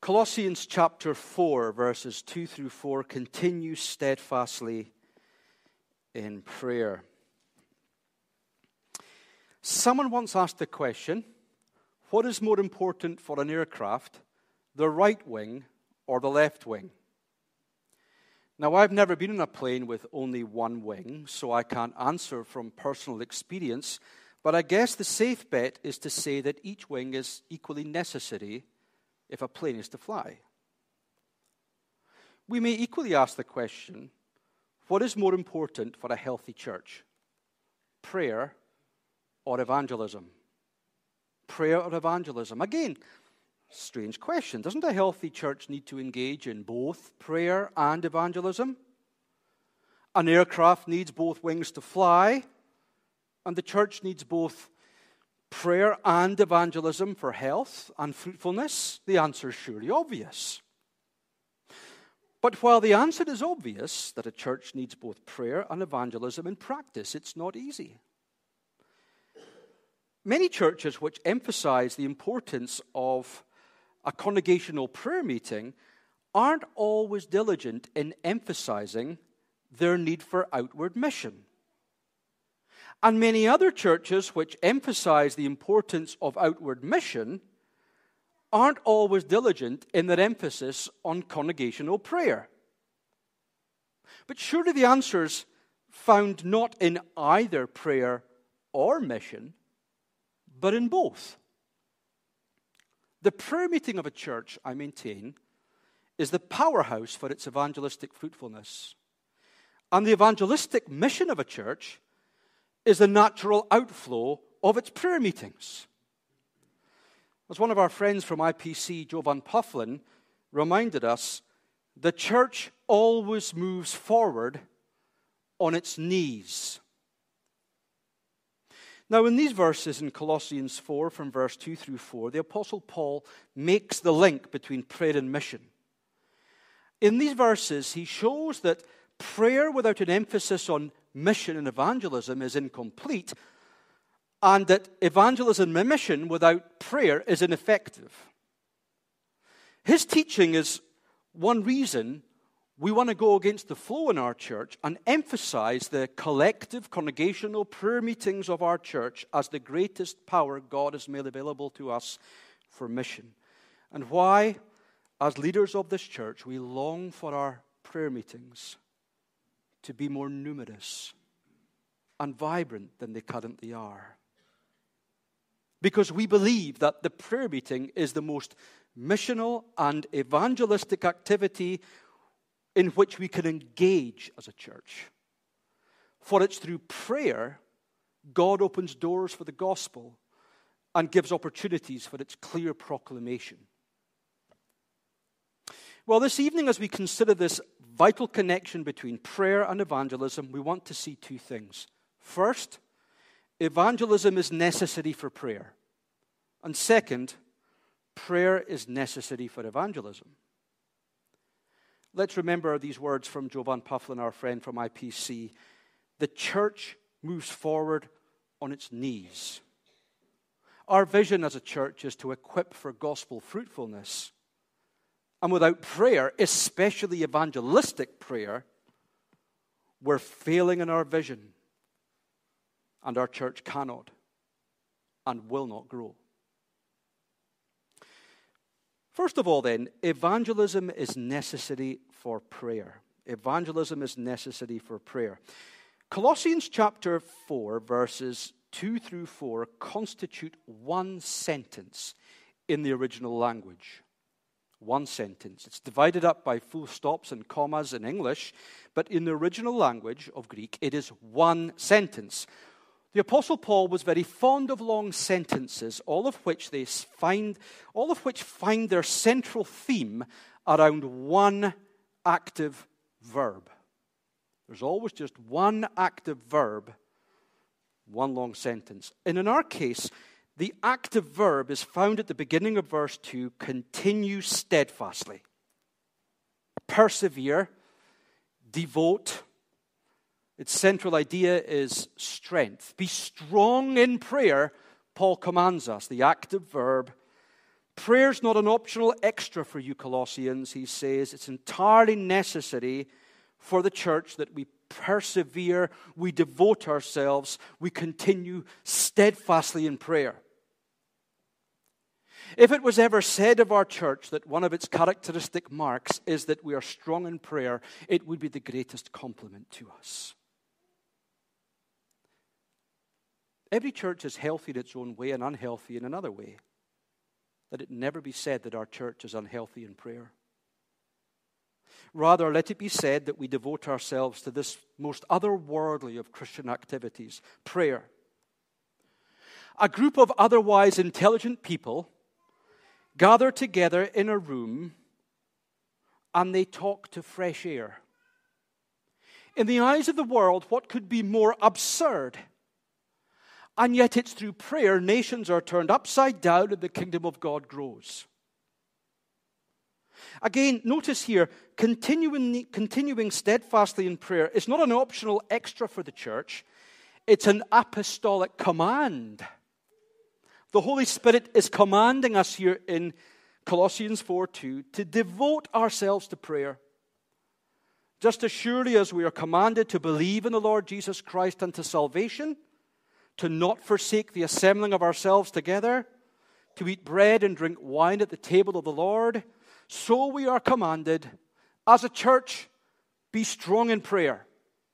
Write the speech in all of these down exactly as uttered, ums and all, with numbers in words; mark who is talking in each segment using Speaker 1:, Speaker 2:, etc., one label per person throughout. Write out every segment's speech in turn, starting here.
Speaker 1: Colossians chapter four, verses two through four, continue steadfastly in prayer. Someone once asked the question, what is more important for an aircraft, the right wing or the left wing? Now, I've never been in a plane with only one wing, so I can't answer from personal experience, but I guess the safe bet is to say that each wing is equally necessary if a plane is to fly. We may equally ask the question, what is more important for a healthy church? Prayer or evangelism? Prayer or evangelism? Again, strange question. Doesn't a healthy church need to engage in both prayer and evangelism? An aircraft needs both wings to fly, and the church needs both prayer and evangelism for health and fruitfulness? The answer is surely obvious. But while the answer is obvious that a church needs both prayer and evangelism in practice, it's not easy. Many churches which emphasize the importance of a congregational prayer meeting aren't always diligent in emphasizing their need for outward mission. And many other churches which emphasize the importance of outward mission aren't always diligent in their emphasis on congregational prayer. But surely the answer's found not in either prayer or mission, but in both. The prayer meeting of a church, I maintain, is the powerhouse for its evangelistic fruitfulness. And the evangelistic mission of a church is the natural outflow of its prayer meetings. As one of our friends from I P C, Jovan Pufflin, reminded us, the church always moves forward on its knees. Now, in these verses in Colossians four, from verse two through four, the Apostle Paul makes the link between prayer and mission. In these verses, he shows that prayer without an emphasis on mission and evangelism is incomplete, and that evangelism and mission without prayer is ineffective. His teaching is one reason we want to go against the flow in our church and emphasize the collective congregational prayer meetings of our church as the greatest power God has made available to us for mission. And why, as leaders of this church, we long for our prayer meetings to be more numerous and vibrant than they currently are. Because we believe that the prayer meeting is the most missional and evangelistic activity in which we can engage as a church. For it's through prayer God opens doors for the gospel and gives opportunities for its clear proclamation. Well, this evening, as we consider this vital connection between prayer and evangelism, we want to see two things. First, evangelism is necessary for prayer. And second, prayer is necessary for evangelism. Let's remember these words from Jovan Pufflin, our friend from I P C. The church moves forward on its knees. Our vision as a church is to equip for gospel fruitfulness. And without prayer, especially evangelistic prayer, we're failing in our vision. And our church cannot and will not grow. First of all, then, evangelism is necessary for prayer. Evangelism is necessary for prayer. Colossians chapter four, verses two through four, constitute one sentence in the original language. One sentence. It's divided up by full stops and commas in English, but in the original language of Greek, it is one sentence. The Apostle Paul was very fond of long sentences, all of which they find, all of which find their central theme around one active verb. There's always just one active verb, one long sentence. And in our case, the active verb is found at the beginning of verse two, continue steadfastly. Persevere, devote. Its central idea is strength. Be strong in prayer, Paul commands us. The active verb, Prayer's not an optional extra for you Colossians, he says. It's entirely necessary for the church that we persevere, we devote ourselves, we continue steadfastly in prayer. If it was ever said of our church that one of its characteristic marks is that we are strong in prayer, it would be the greatest compliment to us. Every church is healthy in its own way and unhealthy in another way. Let it never be said that our church is unhealthy in prayer. Rather, let it be said that we devote ourselves to this most otherworldly of Christian activities, prayer. A group of otherwise intelligent people gather together in a room and they talk to fresh air. In the eyes of the world, what could be more absurd? And yet it's through prayer nations are turned upside down and the kingdom of God grows. Again, notice here, continuing, continuing steadfastly in prayer is not an optional extra for the church. It's an apostolic command. The Holy Spirit is commanding us here in Colossians four two to devote ourselves to prayer. Just as surely as we are commanded to believe in the Lord Jesus Christ unto salvation, to not forsake the assembling of ourselves together, to eat bread and drink wine at the table of the Lord, so we are commanded, as a church, be strong in prayer.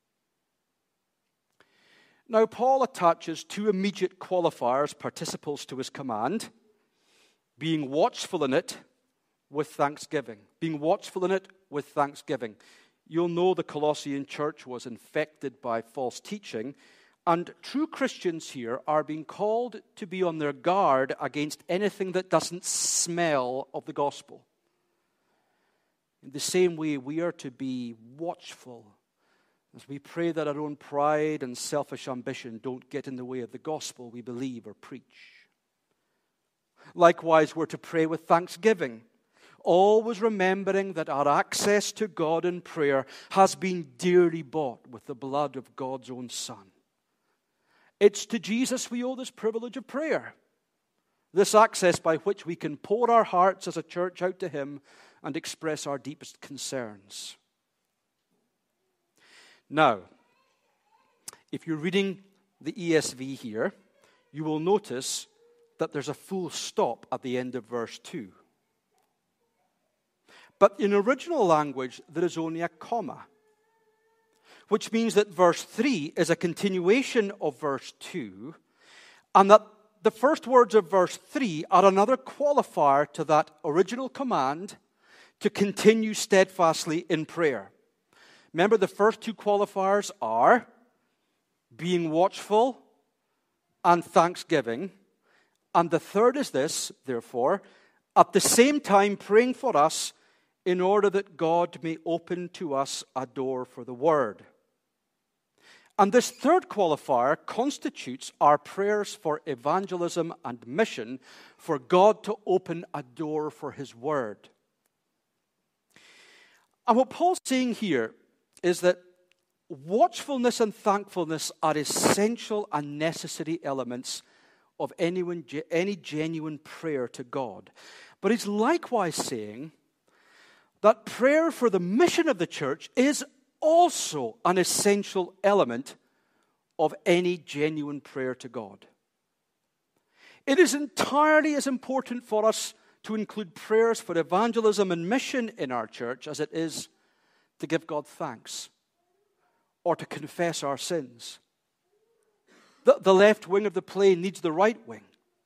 Speaker 1: Now, Paul attaches two immediate qualifiers, participles, to his command: being watchful in it with thanksgiving. Being watchful in it with thanksgiving. You'll know the Colossian church was infected by false teaching, and true Christians here are being called to be on their guard against anything that doesn't smell of the gospel. In the same way, we are to be watchful as we pray that our own pride and selfish ambition don't get in the way of the gospel we believe or preach. Likewise, we're to pray with thanksgiving, always remembering that our access to God in prayer has been dearly bought with the blood of God's own Son. It's to Jesus we owe this privilege of prayer, this access by which we can pour our hearts as a church out to Him and express our deepest concerns. Now, if you're reading the E S V here, you will notice that there's a full stop at the end of verse two. But in original language, there is only a comma, which means that verse three is a continuation of verse two, and that the first words of verse three are another qualifier to that original command to continue steadfastly in prayer. Remember, the first two qualifiers are being watchful and thanksgiving. And the third is this, therefore, at the same time praying for us in order that God may open to us a door for the word. And this third qualifier constitutes our prayers for evangelism and mission, for God to open a door for His word. And what Paul's saying here is that watchfulness and thankfulness are essential and necessary elements of anyone, any genuine prayer to God. But he's likewise saying that prayer for the mission of the church is also an essential element of any genuine prayer to God. It is entirely as important for us to include prayers for evangelism and mission in our church as it is to give God thanks or to confess our sins. The, the left wing of the plane needs the right wing.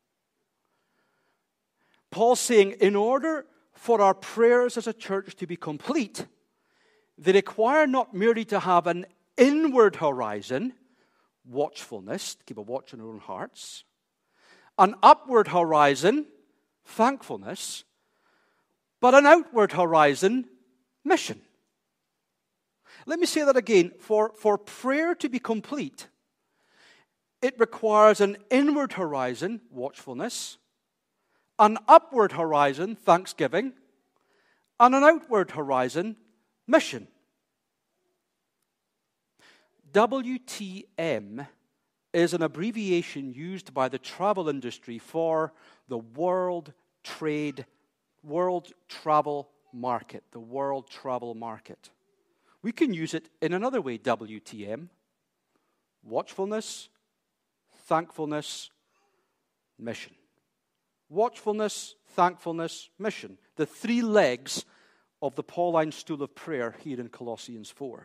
Speaker 1: Paul's saying, in order for our prayers as a church to be complete, they require not merely to have an inward horizon, watchfulness, to keep a watch on our own hearts, an upward horizon, thankfulness, but an outward horizon, mission. Let me say that again. For, for prayer to be complete, it requires an inward horizon, watchfulness, an upward horizon, thanksgiving, and an outward horizon, mission. W T M is an abbreviation used by the travel industry for the World trade, world travel market, the world travel market. We can use it in another way, W T M. Watchfulness, thankfulness, mission. Watchfulness, thankfulness, mission. The three legs of the Pauline stool of prayer here in Colossians four.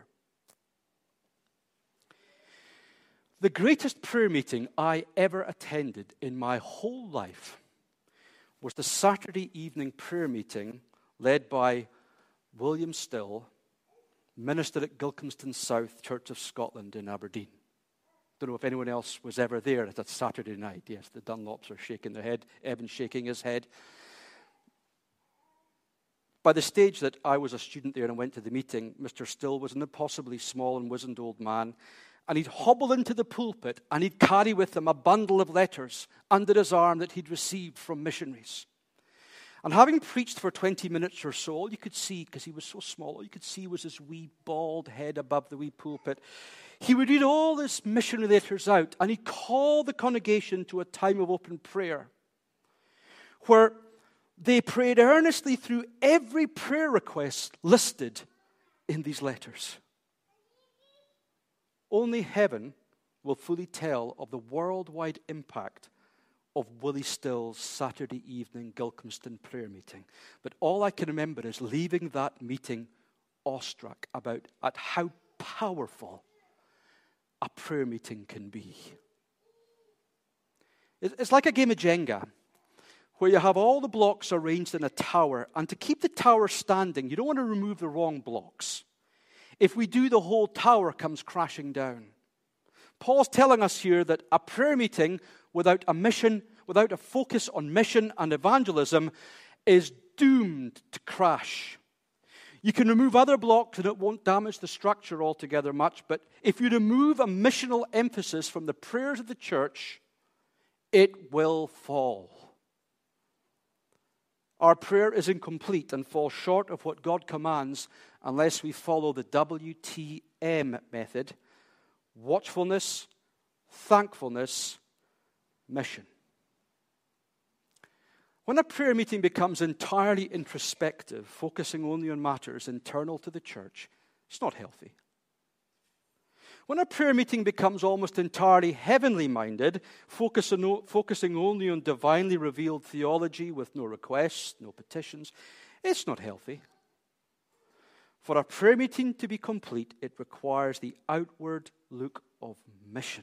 Speaker 1: The greatest prayer meeting I ever attended in my whole life was the Saturday evening prayer meeting led by William Still, minister at Gilcomston South Church of Scotland in Aberdeen. Don't know if anyone else was ever there at that Saturday night. Yes, the Dunlops are shaking their head. Evan's shaking his head. By the stage that I was a student there and went to the meeting, Mister Still was an impossibly small and wizened old man, and he'd hobble into the pulpit and he'd carry with him a bundle of letters under his arm that he'd received from missionaries. And having preached for twenty minutes or so, all you could see, because he was so small, all you could see was his wee bald head above the wee pulpit. He would read all this missionary letters out, and he'd call the congregation to a time of open prayer, where they prayed earnestly through every prayer request listed in these letters. Only heaven will fully tell of the worldwide impact of Willie Still's Saturday evening Gilcomston prayer meeting. But all I can remember is leaving that meeting awestruck about at how powerful a prayer meeting can be. It's like a game of Jenga, where you have all the blocks arranged in a tower, and to keep the tower standing, you don't want to remove the wrong blocks. If we do, the whole tower comes crashing down. Paul's telling us here that a prayer meeting without a mission, without a focus on mission and evangelism, is doomed to crash. You can remove other blocks and it won't damage the structure altogether much, but if you remove a missional emphasis from the prayers of the church, it will fall. Our prayer is incomplete and falls short of what God commands unless we follow the W T M method: watchfulness, thankfulness, mission. When a prayer meeting becomes entirely introspective, focusing only on matters internal to the church, it's not healthy. When a prayer meeting becomes almost entirely heavenly minded, focusing, focusing only on divinely revealed theology with no requests, no petitions, it's not healthy. For a prayer meeting to be complete, it requires the outward look of mission.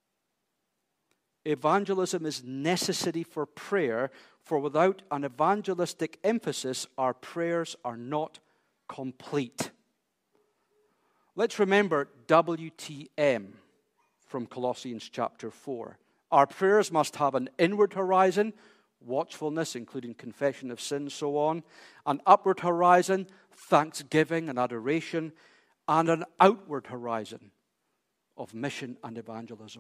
Speaker 1: Evangelism is necessary for prayer, for without an evangelistic emphasis, our prayers are not complete. Let's remember W T M from Colossians chapter four. Our prayers must have an inward horizon, watchfulness, including confession of sin, so on, an upward horizon, thanksgiving and adoration, and an outward horizon of mission and evangelism.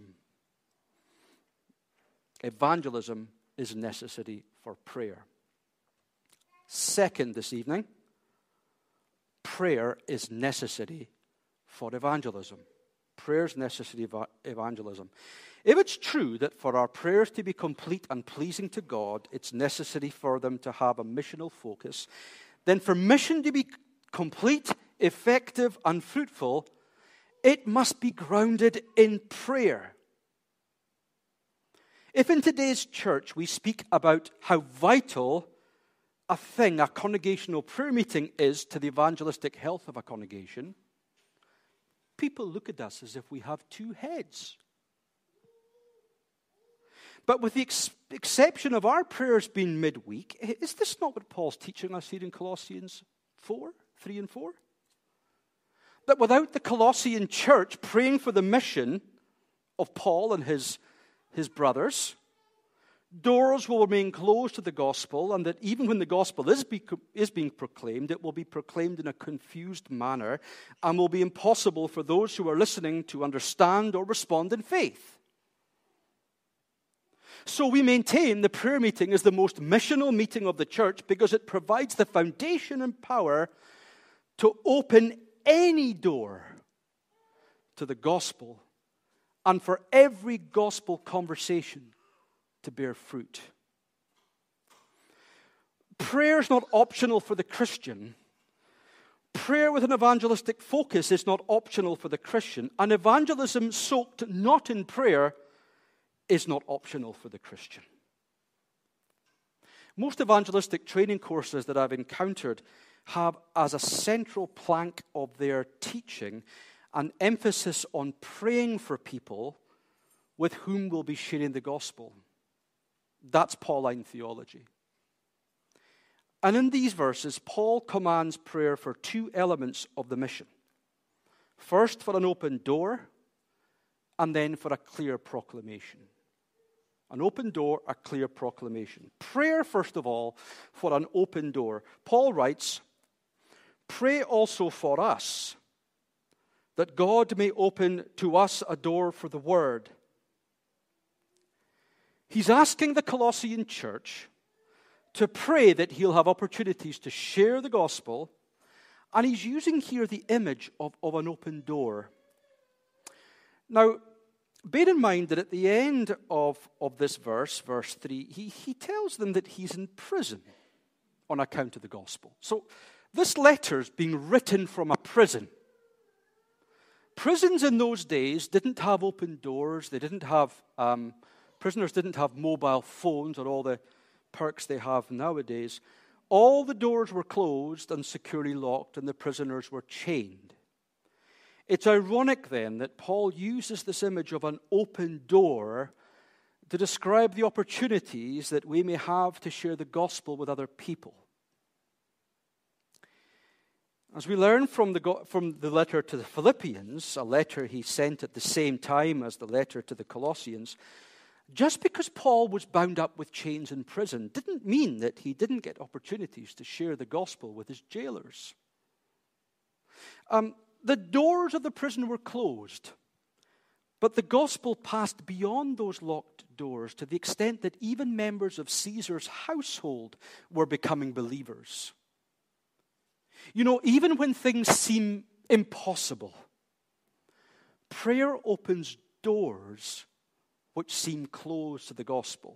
Speaker 1: Evangelism is necessary for prayer. Second, this evening, prayer is necessary for evangelism. Prayer is necessary for evangelism. If it's true that for our prayers to be complete and pleasing to God, it's necessary for them to have a missional focus, then for mission to be complete, effective, and fruitful, it must be grounded in prayer. If in today's church we speak about how vital a thing a congregational prayer meeting is to the evangelistic health of a congregation, people look at us as if we have two heads. But with the ex- exception of our prayers being midweek, is this not what Paul's teaching us here in Colossians four, three and four? That without the Colossian church praying for the mission of Paul and his his brothers, doors will remain closed to the gospel, and that even when the gospel is, be, is being proclaimed, it will be proclaimed in a confused manner and will be impossible for those who are listening to understand or respond in faith. So we maintain the prayer meeting is the most missional meeting of the church because it provides the foundation and power to open any door to the gospel and for every gospel conversation to bear fruit. prayer is not optional for the Christian. Prayer with an evangelistic focus is not optional for the Christian. And evangelism soaked not in prayer is not optional for the Christian. Most evangelistic training courses that I've encountered have as a central plank of their teaching an emphasis on praying for people with whom we'll be sharing the gospel. That's Pauline theology. And in these verses, Paul commands prayer for two elements of the mission. First, for an open door, and then for a clear proclamation. An open door, a clear proclamation. Prayer, first of all, for an open door. Paul writes, "Pray also for us, that God may open to us a door for the word." He's asking the Colossian church to pray that he'll have opportunities to share the gospel, and he's using here the image of, of an open door. Now, bear in mind that at the end of, of this verse, verse three, he, he tells them that he's in prison on account of the gospel. So this letter's being written from a prison. Prisons in those days didn't have open doors. They didn't have, um, prisoners didn't have mobile phones or all the perks they have nowadays. All the doors were closed and securely locked, and the prisoners were chained. It's ironic then that Paul uses this image of an open door to describe the opportunities that we may have to share the gospel with other people. As we learn from the, from the letter to the Philippians, a letter he sent at the same time as the letter to the Colossians, just because Paul was bound up with chains in prison didn't mean that he didn't get opportunities to share the gospel with his jailers. Um, the doors of the prison were closed, but the gospel passed beyond those locked doors to the extent that even members of Caesar's household were becoming believers. You know, even when things seem impossible, prayer opens doors which seem closed to the gospel.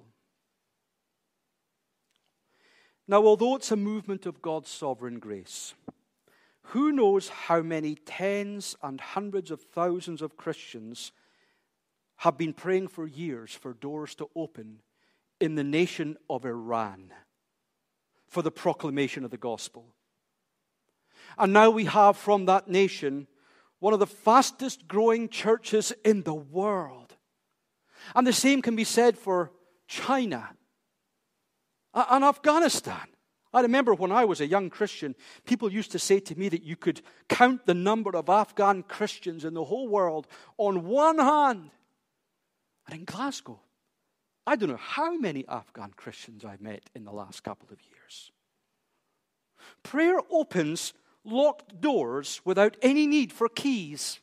Speaker 1: Now, although it's a movement of God's sovereign grace, who knows how many tens and hundreds of thousands of Christians have been praying for years for doors to open in the nation of Iran for the proclamation of the gospel. And now we have from that nation one of the fastest growing churches in the world. And the same can be said for China and Afghanistan. I remember when I was a young Christian, people used to say to me that you could count the number of Afghan Christians in the whole world on one hand. And in Glasgow, I don't know how many Afghan Christians I've met in the last couple of years. Prayer opens locked doors without any need for keys.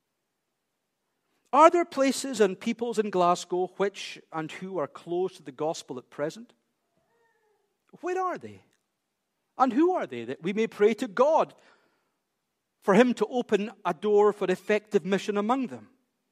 Speaker 1: Are there places and peoples in Glasgow which and who are closed to the gospel at present? Where are they? And who are they that we may pray to God for him to open a door for effective mission among them?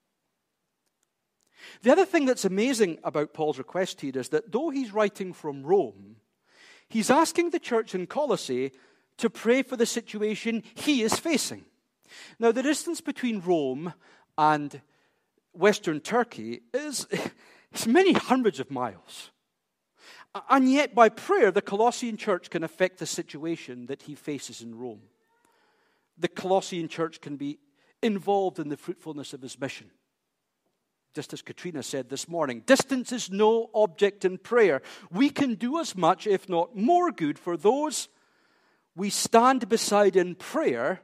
Speaker 1: The other thing that's amazing about Paul's request here is that though he's writing from Rome, he's asking the church in Colossae to pray for the situation he is facing. Now, the distance between Rome and Western Turkey is it's many hundreds of miles. And yet, by prayer, the Colossian church can affect the situation that he faces in Rome. The Colossian church can be involved in the fruitfulness of his mission. Just as Katrina said this morning, distance is no object in prayer. We can do as much, if not more good, for those we stand beside in prayer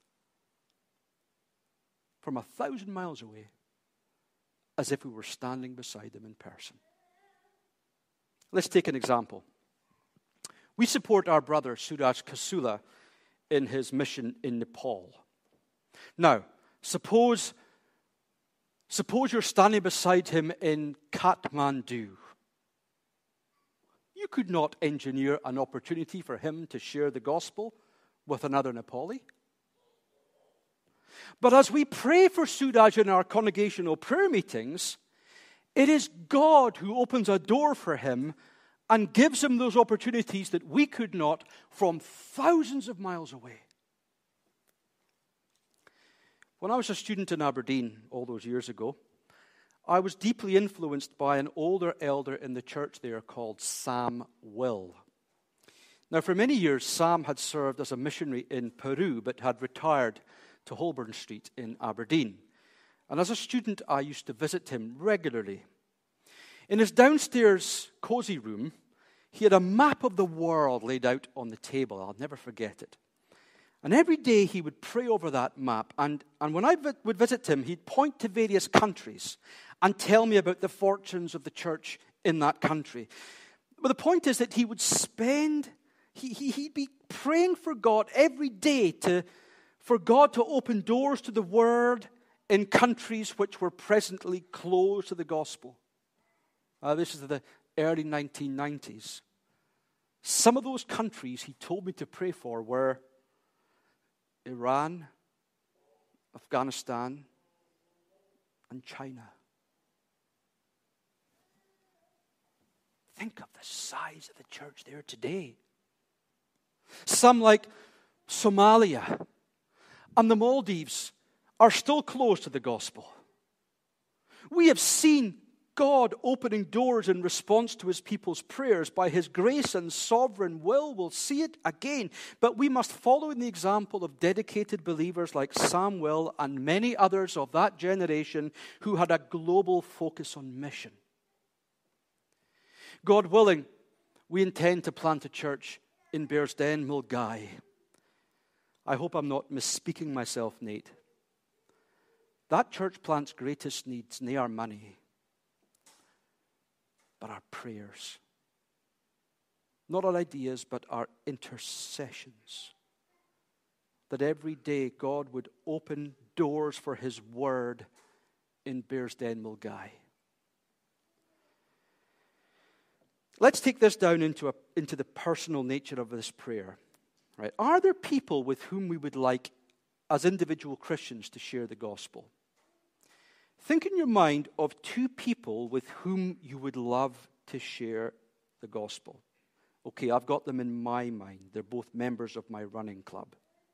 Speaker 1: from a thousand miles away, as if we were standing beside them in person. Let's take an example. We support our brother Suraj Kasula in his mission in Nepal. Now, suppose, suppose you're standing beside him in Kathmandu. You could not engineer an opportunity for him to share the gospel with another Nepali. But as we pray for Suraj in our congregational prayer meetings, it is God who opens a door for him and gives him those opportunities that we could not from thousands of miles away. When I was a student in Aberdeen all those years ago, I was deeply influenced by an older elder in the church there called Sam Will. Now, for many years, Sam had served as a missionary in Peru, but had retired to Holborn Street in Aberdeen. And as a student, I used to visit him regularly. In his downstairs cozy room, he had a map of the world laid out on the table. I'll never forget it. And every day he would pray over that map. And, and when I vi- would visit him, he'd point to various countries and tell me about the fortunes of the church in that country. But the point is that he would spend, he, he, he'd be praying for God every day to, for God to open doors to the word in countries which were presently closed to the gospel. Uh, this is the early nineteen nineties. Some of those countries he told me to pray for were Iran, Afghanistan, and China. Think of the size of the church there today. Some, like Somalia and the Maldives, are still closed to the gospel. We have seen God opening doors in response to his people's prayers by his grace and sovereign will. We'll see it again. But we must follow in the example of dedicated believers like Samuel and many others of that generation who had a global focus on mission. God willing, we intend to plant a church in Bearsden, Milngavie. I hope I'm not misspeaking myself, Nate. That church plant's greatest needs, nae our money, but our prayers. Not our ideas, but our intercessions. That every day God would open doors for his word in Bearsden, Milngavie. Let's take this down into, a, into the personal nature of this prayer. Right? Are there people with whom we would like, as individual Christians, to share the gospel? Think in your mind of two people with whom you would love to share the gospel. Okay, I've got them in my mind. They're both members of my running club.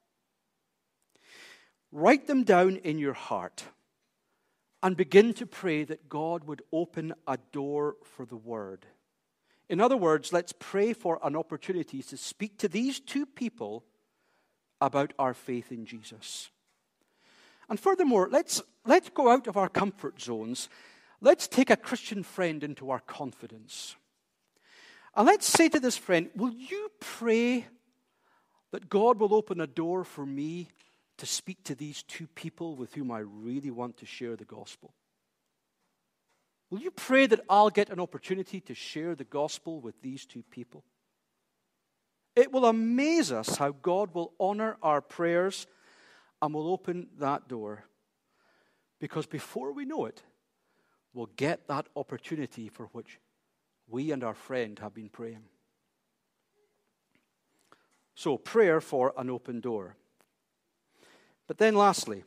Speaker 1: Write them down in your heart and begin to pray that God would open a door for the word. In other words, let's pray for an opportunity to speak to these two people about our faith in Jesus. And furthermore, let's, let's go out of our comfort zones. Let's take a Christian friend into our confidence. And let's say to this friend, will you pray that God will open a door for me to speak to these two people with whom I really want to share the gospel? Will you pray that I'll get an opportunity to share the gospel with these two people? It will amaze us how God will honor our prayers and will open that door. Because before we know it, we'll get that opportunity for which we and our friend have been praying. So, prayer for an open door. But then lastly,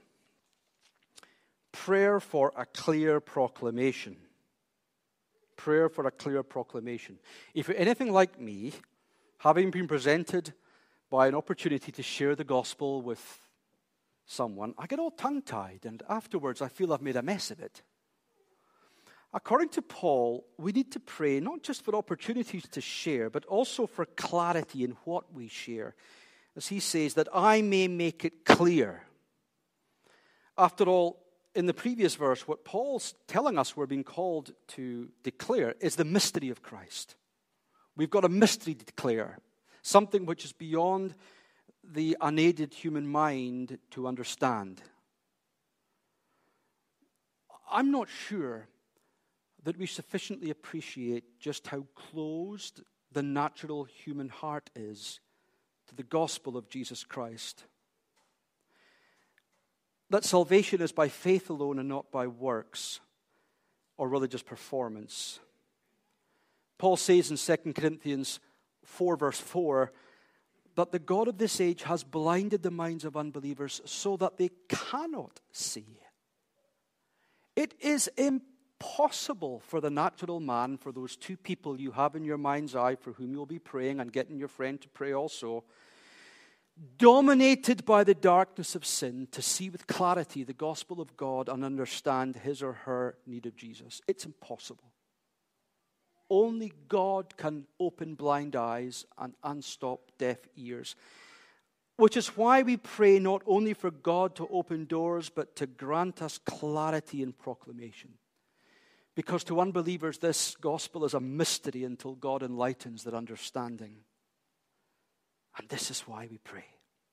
Speaker 1: prayer for a clear proclamation. Prayer for a clear proclamation. If you're anything like me, having been presented by an opportunity to share the gospel with someone, I get all tongue-tied, and afterwards I feel I've made a mess of it. According to Paul, we need to pray not just for opportunities to share, but also for clarity in what we share. As he says, that I may make it clear. After all, in the previous verse, what Paul's telling us we're being called to declare is the mystery of Christ. We've got a mystery to declare, something which is beyond the unaided human mind to understand. I'm not sure that we sufficiently appreciate just how closed the natural human heart is to the gospel of Jesus Christ. That salvation is by faith alone and not by works or religious performance. Paul says in Second Corinthians four, verse four, that the God of this age has blinded the minds of unbelievers so that they cannot see. It is impossible possible for the natural man, for those two people you have in your mind's eye for whom you'll be praying and getting your friend to pray also, dominated by the darkness of sin, to see with clarity the gospel of God and understand his or her need of Jesus. It's impossible. Only God can open blind eyes and unstop deaf ears. Which is why we pray not only for God to open doors, but to grant us clarity in proclamation. Because to unbelievers, this gospel is a mystery until God enlightens their understanding. And this is why we pray.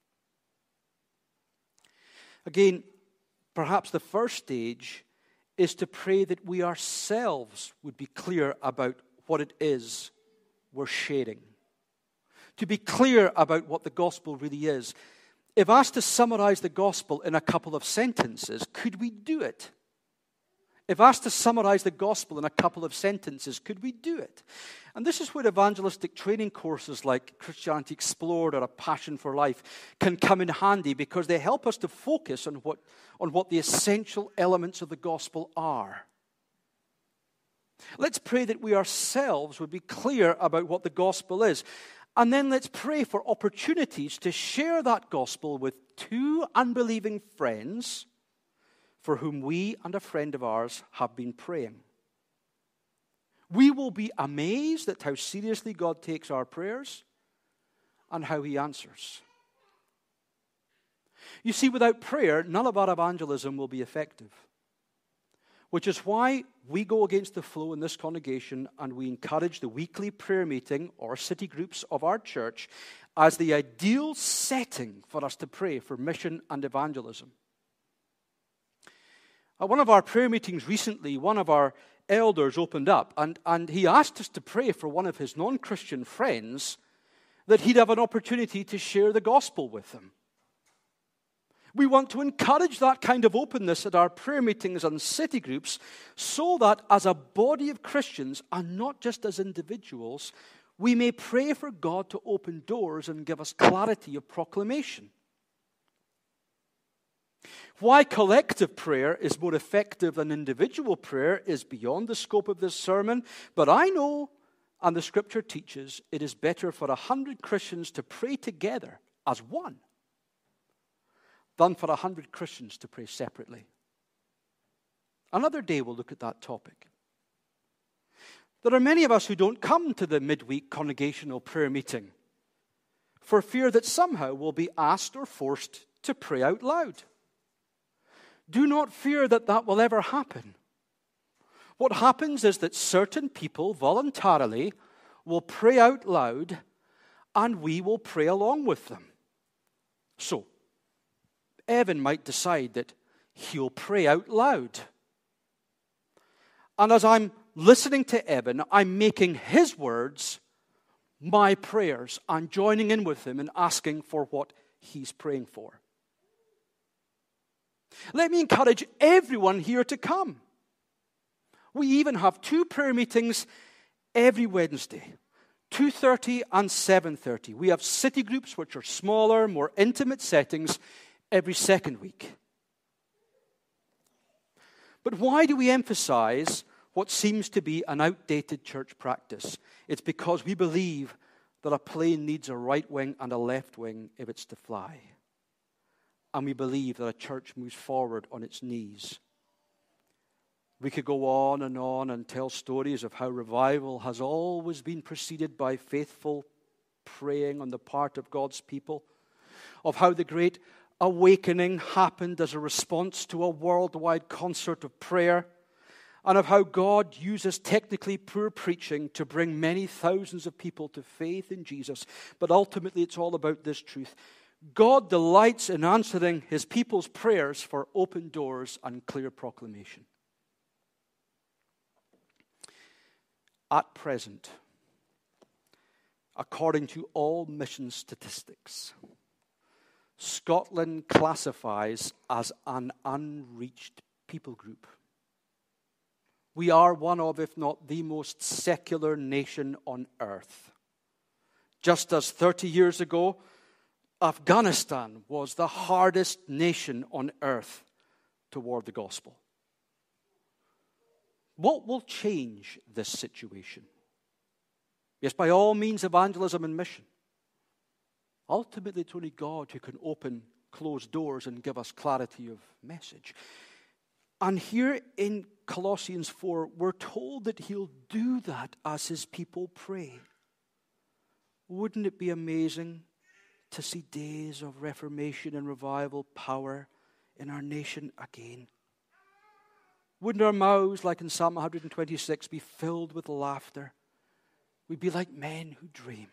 Speaker 1: Again, perhaps the first stage is to pray that we ourselves would be clear about what it is we're sharing. To be clear about what the gospel really is. If asked to summarize the gospel in a couple of sentences, could we do it? If asked to summarize the gospel in a couple of sentences, could we do it? And this is where evangelistic training courses like Christianity Explored or A Passion for Life can come in handy, because they help us to focus on what, on what the essential elements of the gospel are. Let's pray that we ourselves would be clear about what the gospel is. And then let's pray for opportunities to share that gospel with two unbelieving friends for whom we and a friend of ours have been praying. We will be amazed at how seriously God takes our prayers and how he answers. You see, without prayer, none of our evangelism will be effective. Which is why we go against the flow in this congregation and we encourage the weekly prayer meeting or city groups of our church as the ideal setting for us to pray for mission and evangelism. At one of our prayer meetings recently, one of our elders opened up and, and he asked us to pray for one of his non-Christian friends that he'd have an opportunity to share the gospel with them. We want to encourage that kind of openness at our prayer meetings and city groups so that as a body of Christians, and not just as individuals, we may pray for God to open doors and give us clarity of proclamation. Why collective prayer is more effective than individual prayer is beyond the scope of this sermon, but I know, and the Scripture teaches, it is better for a hundred Christians to pray together as one than for a hundred Christians to pray separately. Another day we'll look at that topic. There are many of us who don't come to the midweek congregational prayer meeting for fear that somehow we'll be asked or forced to pray out loud. Do not fear that that will ever happen. What happens is that certain people voluntarily will pray out loud and we will pray along with them. So, Evan might decide that he'll pray out loud. And as I'm listening to Evan, I'm making his words my prayers and joining in with him and asking for what he's praying for. Let me encourage everyone here to come. We even have two prayer meetings every Wednesday, two thirty and seven thirty. We have city groups, which are smaller, more intimate settings, every second week. But why do we emphasize what seems to be an outdated church practice? It's because we believe that a plane needs a right wing and a left wing if it's to fly. And we believe that a church moves forward on its knees. We could go on and on and tell stories of how revival has always been preceded by faithful praying on the part of God's people, of how the great awakening happened as a response to a worldwide concert of prayer, and of how God uses technically poor preaching to bring many thousands of people to faith in Jesus. But ultimately, it's all about this truth. God delights in answering his people's prayers for open doors and clear proclamation. At present, according to all mission statistics, Scotland classifies as an unreached people group. We are one of, if not the most secular nation on earth. Just as thirty years ago, Afghanistan was the hardest nation on earth toward the gospel. What will change this situation? Yes, by all means, evangelism and mission. Ultimately, it's only God who can open closed doors and give us clarity of message. And here in Colossians four, we're told that he'll do that as his people pray. Wouldn't it be amazing to see days of reformation and revival power in our nation again? Wouldn't our mouths, like in Psalm one twenty-six, be filled with laughter? We'd be like men who dreamed.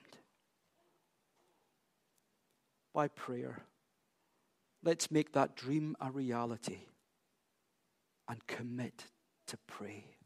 Speaker 1: By prayer, let's make that dream a reality and commit to pray.